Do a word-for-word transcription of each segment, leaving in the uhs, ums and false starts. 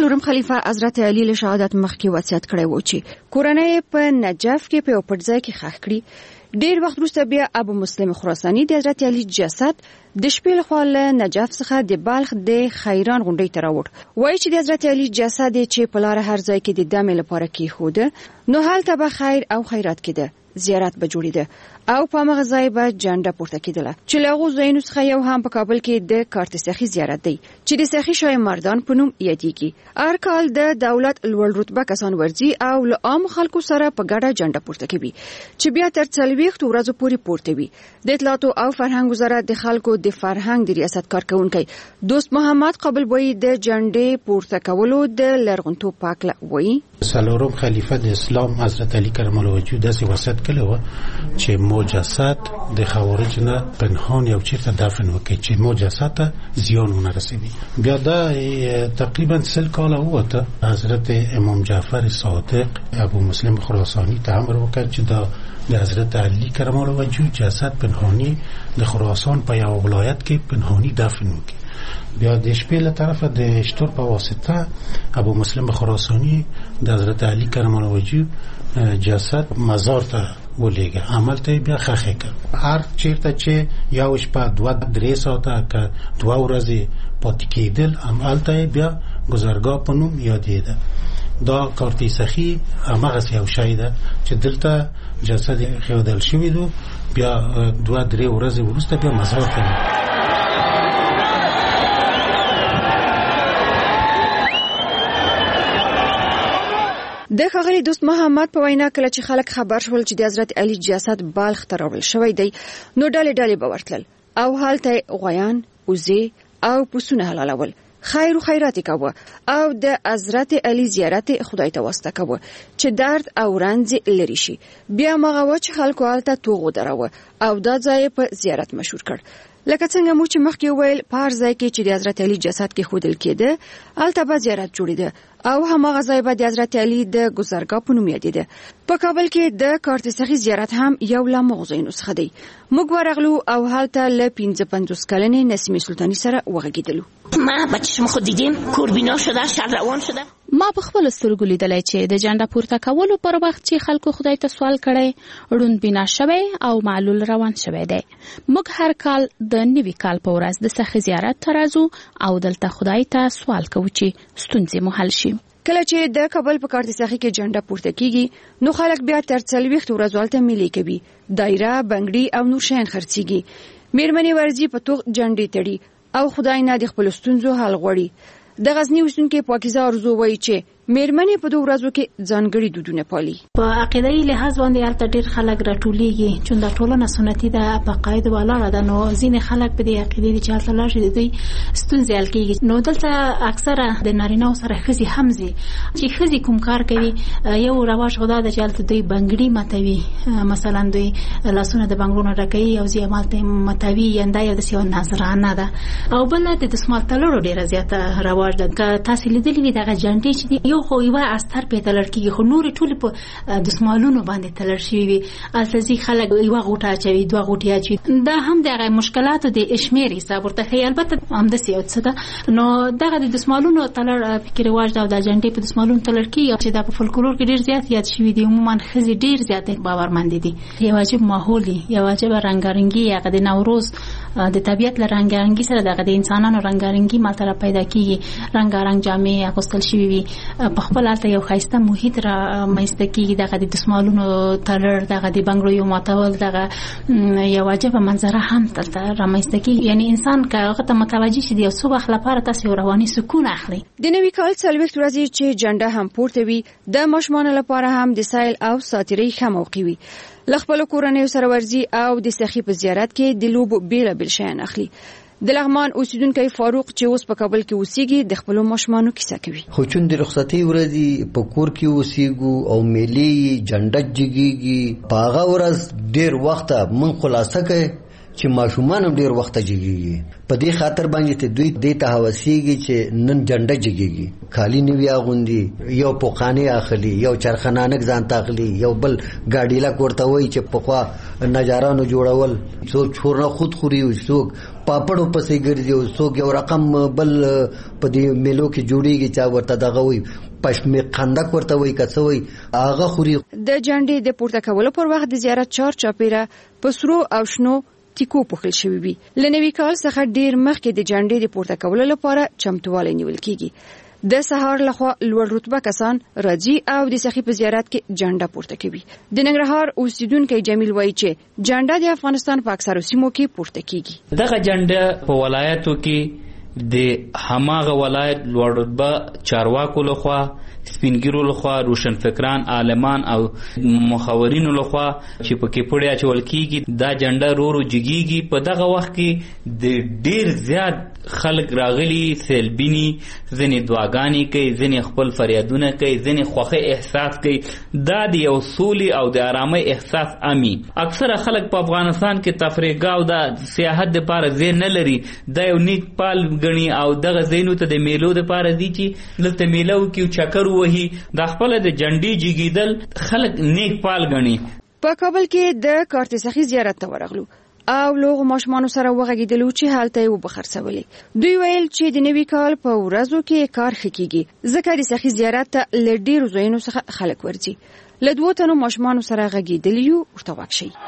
څلورم خلیفہ حضرت علی له شهادت مخکې وصیت کړی و چې کورنۍ په نجف کې په پټځای کې ښخ کړي. ډیر وخت وروسته بیا ابو مسلم خراسانی د حضرت علی جسد د شپې لخوا له نجف څخه د بلخ د خیران غونډۍ ته راوړ. وایي چې د حضرت علی جسد چې په لاره هر ځای کې د دمې لپاره کېښوده نو هلته به خیر او خیرات کېده، زیارت به جوړېده او په هغه ځای به جنډه پورته کېدله چې له هغو ځایونو څخه یو هم په کابل کې د کارت سخي زیارت دی چې د سخي شاه مردان په نوم یادېږي. هر کال د دولت لوړ رتبه کسان ورځي او له عام خلکو سره په ګډه جنډه پورته کوي چې بیا تر څلوېښتو ورځو پورې پورته وي. د اطلاعاتو او فرهنګ وزارت د خلکو د فرهنګ د ریاست کارکونکی دوست محمد قابل وایي د جنډې پورته کولو د لرغونتوب په هکله وایي څلورم خلیفہ د اسلام حضرت علی کرم الله وجهه داسې وصیت کړی و چې مو جسد د خوارج نه پنهان یو چیرته دفن وکړي چې مو جسد ته زیان ونه رسوي. بیا دا تقریبا سل کاله وته حضرت امام جعفر صادق ابو مسلم خراسانی ته امر وکړ چې دا د حضرت علی کرم الله وجهه جسد پنهانی د خراسان په یو ولایت کې پنهانی دفن وکړي. بیا د شپې له طرفه د شتور په واسطه ابو مسلم خراسانی د حضرت علی کرم الله وجهه جسد مزار ته ولېږه، عمل ته بیا خخې کړ. هر چیرته چې یو شپه دوه درې ساعته که دوه ورځې پاتې کېدل همالته بیا گذرګاه په نوم یادېده. دا کارت سخي همغسې یو شی ده چې دلته جسد ښودل شوی دو، بیا دوه درې ورځې وروسته بیا مزار ته. د ښاغلي دوست محمد په وینا کله چې خلک خبر شول چې د حضرت علی جسد بلخ ته راوړل شوی دی نو ډلې ډلې به ورتلل او هلته غویان، وزې او پسونه حلالول، خیر و خیرات کوه او د حضرت علی زیارت خدای ته واسطه کوه چې درد او رنځ لري شي. بیا مغه و چې خلکو هلته توغ ودروه او دا ځای په زیارت مشهور کړ. لکه څنګه مو چې مخکې ویل په هر ځای کې چې د حضرت علی جسد کې ښودل کېده هلته به زیارت جوړېده او هماغه ځای به د حضرت علی د ګذرګاه په نوم یادېده. په کابل کې د کارت سخي زیارت هم یو له هغو ځایونو څخه دی. موږ ورغلو او هلته له پنځه پنځوس کلنې نسیمې سلطاني سره وغږېدلو. ما بچه‌شم خود دیدیم کوربینا شده، شب روان شده. ما په خپل سترګو لیدلی چې د جنډه پورته کولو پر وخت چې خلکو خدای ته سوال کړی ړوند بینا شوی او معلول روان شوی دی. موږ هر کال د نوي کال په ورځ د سخي زیارت ته راځو او دلته خدای ته سوال کوو چې ستونزې مو حل شي. کله چې د کابل په کارت سخي کې جنډه پورته کیږي نو خلک بیا تر څلوېښتو ورځو هلته میلې کوي، دایره، بنګړي او نور شیان خرڅیږي. میرمنې ورځي په توغ جنډې تړي او خدای نه د خپلو ستونزو حل غواړي. د غزنی اوسیدونکي پاکیزه ارزو وایي چې میرمنې په دوه ورځو کې ځانګړي دودونه پالي. په عقیدوي لحاظ باندې هلته ډېر خلک راټولیږي چې دا ټولنه سنتي ده، په قاعده ولاړه ده. نو ځینې خلک په دې عقیدې دي چې هلته لاړ شي د دوی ستونزې حل کېږي. نو دلته اکثره د نارینه‌و سره ښځې هم ځي چې ښځې کوم کار کوي. یو رواج خو دا ده چې هلته دوی بنګړي ماتوي، مثلا دوی لاسونه د بنګړو نه ډکوي او ځي همالته ماتوي، یا دا یو داسې یو نذرانه ده. او بله د دسمال تړلو ډېره زیاته رواج ده. که تاسې لیدلي وي دغه جنډې چې دي یو خو یوه استر پې تړل کېږي خو نورې ټولې په دسمالونو باندې تړل شوي وي. هلته ځي خلک یوه غوټه اچوي، دوه غوټې اچوي. دا هم د هغه مشکلاتو د شمېر حساب ورته ښیي. البته همداسې یو څه ده. نو دغه د دسمالونو تړل پکې رواج ده او دا جنډې په دسمالونو تړل کېږي چې دا په فولکلور کې ډېر زیات یاد شوي دي. عموما ښځې ډېر زیات باورمندې دي. یو عجیب ماحول دی، یو عجیبه رنګارنګي. هغه د نوروز د طبیعت له رنګارنګي سره دغه د انسانانو رنګارنګي مالته را پیدا کېږي. رنګارنګ جامې اغوستل شوي وي، په خپل هلته یو ښایسته محیط را منځته کېږي. دغه د دسمالونو تړل، دغه د بنګړیو ماتول، دغه یو عجیبه منظره هم دلته را منځته کېږي. یعنې انسان که هغه ته متوجه شي د یو څه وخت لپاره تاسې یو رواني سکون اخلي. د نوي کال څلوېښت ورځې چې جنډه هم پورته وي د ماشومانو لپاره هم د سیل او ساتیرۍ ښه موقع وي. له خپلو کورنیو سره ورځي او د سخي په زیارت کې د لوبو بېلابېل شیان اخلي. د لغمان اوسیدونکی فاروق چې اوس په کابل کې اوسېږي د خپلو ماشومانو کیسه کوي. خو چون د رخصتۍ ورځې په کور کې اوسېږو او میلې جنډه جګېږي، په هغه ورځ ډېر وخته موږ خلاصه کوي چې ماشومان هم ډېر وخته جګېږي. په دې خاطر باندې ته دوی دې ته هوسېږي چې نن جنډه جګېږي، کالي نوي اغوندي، یو پوخانې اخلي، یو چرخنانک ځان ته اخلي، یو بل ګاډیلک ورته وایي چې پخوا نجارانو جوړول، څوک چورنه خود خوري، څوک پاپړو پسې ګرځي او څوک یو رقم بل په دې میلو کې جوړیږي چې ورته دغه وي پښمه خندق ورته وي کڅوي هغه خوري. د جنډې د پورته کولو پر وخت د زیارت چار چاپیره پسرو او شنو ټیکو پوښل شوی وي. لنوي کال څخه ډیر مخکې د جنډې د پورته کولو لپاره چمتووالی نیول کیږي. د سهار لخوا لوړ رتبه کسان راځي او د سخی په زیارت کې جنډه پورته کوي. د ننګرهار اوسیدونکو جمیل وایي چې جنډه د افغانستان په اکثرو سیمو کې پورته کیږي. دغه جنډه په ولایتو کې د هماغه ولایت لوړ رتبه چارواکو لخوا، سپینګیرو لخوا، روشنفکران، عالمان او مخاورینو لخوا چې پکې پړیا چول کیږي. دا جنډه رورو جګیږي. په دغه وخت کې د ډیر زیات خلق راغلي، سیلبینی، ځنې دعاګانې کوي، ځنې خپل فریادونه کوي، ځنې خوښه احساس کوي. دا د یو سولې او د آرامۍ احساس امي. اکثره خلک په افغانستان کې تفریح او د سیاحت لپاره ځای نه لري. دا یو نیک پال ګڼي او دغه ځایونو ته د میلو لپاره ځي چې دلته میله وکړي، چکر ووهي. دا خپله د جنډې جګېدل خلک نیک پال ګڼي. په کابل کې د کارتسخي زیارت ته ورغلو او لوغو ماشومانو سره وغږیدلو چې هلته یې وبخرڅولې. دوی ویل چې د نوي کال په ورځو کې کار ښه کیږي ځکه د سخي زیارت ته له ډیرو ځایونو څخه خلک ورځي. له دوو تنو ماشومانو سره غږیدلي یو ورته واک شي.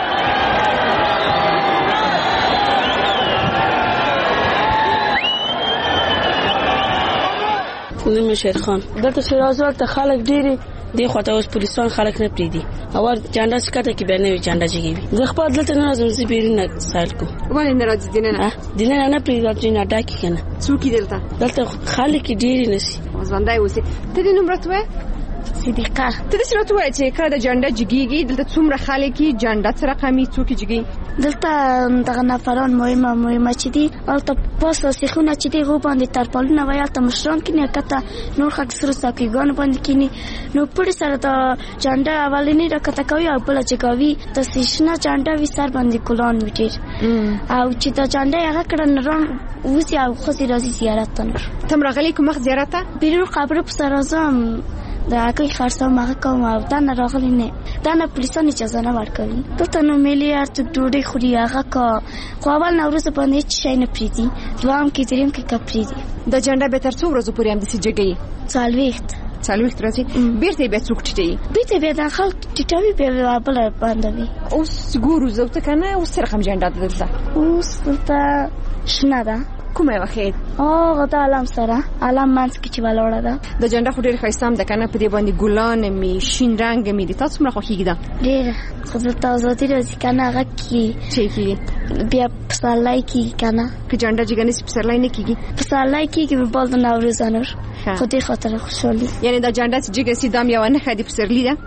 نوم شیر خان. دلته شیرازور ته خلک ډیری دی خواته اوس پولیسان خلک نه پریدي. اول جنډه سکته کې به نه وي جنډه جګوي. زه خپل دلته نه راځم، زه بیرونه سایل کوم. ولې نه راځي دینه؟ دینه نه پریدي چې نه ډاکې کنه. څوک دلته؟ دلته خلک ډیری نشي. ځوانای وسی. ته دې نوم راته صدیقه. ته دې راته وایې چې کله د جنډه جګیږي دلته څومره خلک جنډه سره قامي څوک جګي؟ دلته دغه نفران مهمه مهمه چې دي البته پاسه سیخونه چې دی غو باندې ترپالونه وایي ته مشران کې نه کته نور خلک سره ساکيګان باندې کینی نو پړې سره ته جنډه اولینی راکته کوي او بل چې کوي ته سیشنه جنډه وی سر باندې کولان وټیر او چې ته جنډه هغه کړه نرم وسی او خو سي راځي زیارت ته. تم راغلی کوم زیارت ته؟ بیرون قبر په سر ازم دا کوي خرڅه ما کوم او دا نه راغلی نه دا نه پولیسان اجازه نه ورکوي. دلته نو ملي ارت ډوډۍ خوري هغه کا خو اول نوروز باندې هیڅ شي نه پریدي دوام کې دریم کې کپریدي. د جنډه به تر څو ورځې پورې هم د سجګي څلويخت څلويخت راځي بیرته به څوک ټټي بیرته به د خلک ټټوي به بل باندې اوس ګورو زه ته کنه اوس رقم جنډه دلته اوس دلته شنه ده کومه وخت او غدا علم سره علم منځ کې چې ولاړه ده د جنډه خو ډېر ښایسته ده کنه په دې باندې ګلان می شین رنگ می دي تاسو مړه خوښیږي ده ډېر خو زه تاسو ته راځي کنه هغه کې چې کې بیا پسلای کې کنه که جنډه جګنه پسلای نه کیږي پسلای کې کې په بل نوروز انور خو دې خاطر خوشالي یعنی د جنډه چې جګه سي دام یو نه خدي پسرلی ده.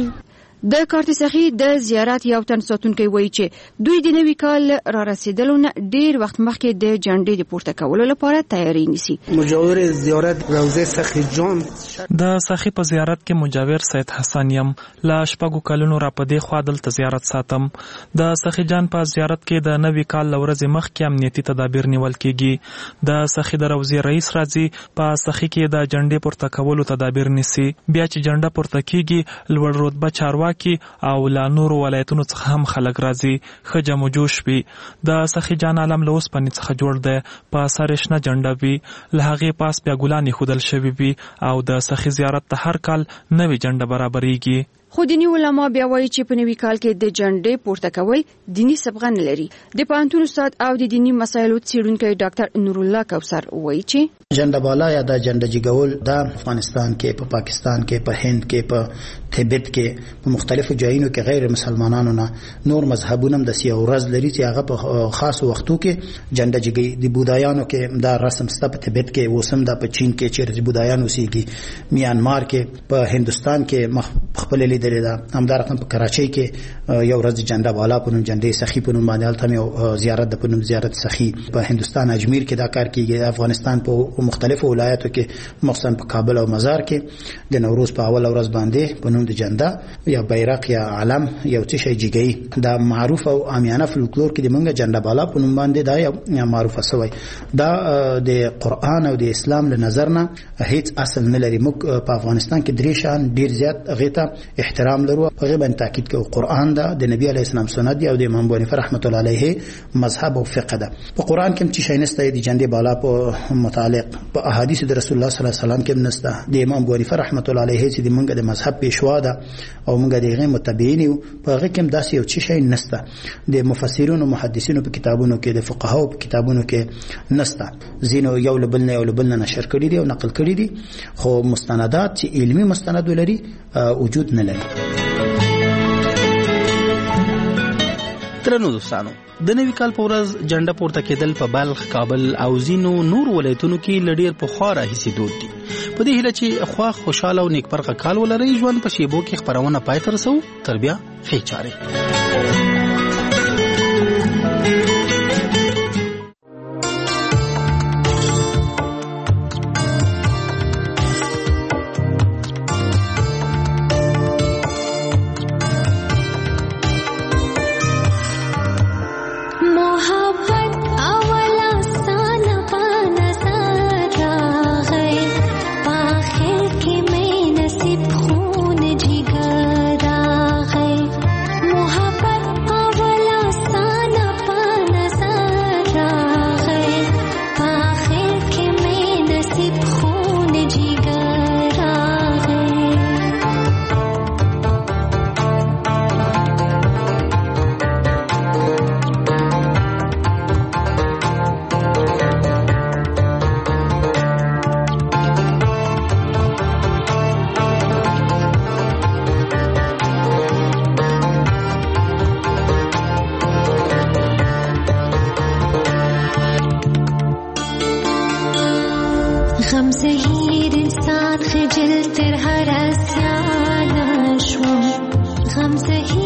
د کارتسخي د زیارت یو تن ساتونکي وایي چې دوی د نوي کال را رسیدلو نه ډیر وخت مخکې د جنډې د پورته کولو لپاره تیاری نیسي. مجاور زیارت روضه سخی جان د سخی په زیارت کې مجاور سید حسن یم لا شپږو کلونو را پدې خوا دلته زیارت ساتم. د سخی جان په زیارت کې د نوي کال لورځ مخکې امنیتي تدابیر نیول کیږي. د سخی د روضه رئیس راځي په سخی کې د جنډې پورته کولو تدابیر نیسي. بیا چې جنډه پورته کیږي لوړ رتبه چارواکي او لا نور ولایتونو څخه هم خلک راځي. خجم او جوش وي. د سخی جان عالم له اوسپنې څخه جوړ دی. په سر شنه جنډه وي. له هغې پاس بیا ګلان ایښودل شوي وي او د سخی زیارت ته هر کال نوې جنډه برابریږي. خو دینی علما بیا وایي چې په نوي کال کې د جنډې پورته کول دینی سبغه نه لري. د پوهنتون استاد او د دینی مسایلو څېړونکی ډاکټر نور الله کوثر وایي چې جنډه بالا یا د جنډه جګول د افغانستان کې په پاکستان کې په هند کې په تبت کې په مختلفو ځایونو کې غیر مسلمانانو نه نور مذهبونو د سیاو ورځ لري چې هغه په خاصو وختو کې جنډه جګي. د بودایانو کې دا رسم ست په تبت کې وسم د په چین کې چې بودایانو سیږي. میانمار کې په هندستان کې خپل لیدل دا همدار رقم په کراچۍ کې یو ورځ جنډه بالا په نوم جنډې سخی په نوم باندې الته زیارت د په نوم زیارت سخی. په هندستان اجمیر کې دا کار کیږي. افغانستان په مختلفو ولایتو کې مخصوصا په کابل او مزار کې د نوروز په اول ورځ باندې په نوم د جنډه یا بیرق یا علم یو څه شي جګي. دا معروف او عامیانه فولکلور کې د منګه جنډه بالا په نوم باندې دا یو معروفه شوی. دا د قران او د اسلام له نظر نه هیڅ اصل نه لري. موږ په افغانستان کې درې شان ډیر زیات غیته احترام لرو هغه باندې تاکید کوي قرآن دا د نبی علی السلام سنت دی او د امام بونی رحمت الله علیه مذهب او فقه ده په قرآن کې چې شي نسته د جندې بالا په متعلق په احادیث د رسول الله صلی الله علیه وسلم کې نسته د امام بونی رحمت الله علیه چې د منګه د مذهب پیشوا ده او منګه دغه متبعین په هغه کې داسې یو چې شي نسته د مفسرین او محدثینو په کتابونو کې د فقهاو په کتابونو کې نسته زینو یو لبل نه یو لبل نه نشر کړی دی او نقل کړی دي خو مستندات چې علمی مستند لري وجود نه لري. ترنو دوستانو د نوي کال په ورځ جنډه پورته کېدل په بلخ، کابل او ځینو نور ولایتونو کې لډیر په خورا هیڅ دود دي. په دې هیله چې خوا خوشاله او نیکبرغه کال ولري ژوند په شیبو کې خبرونه پای ته رسو تر بیا ښې چارې. غم زهیر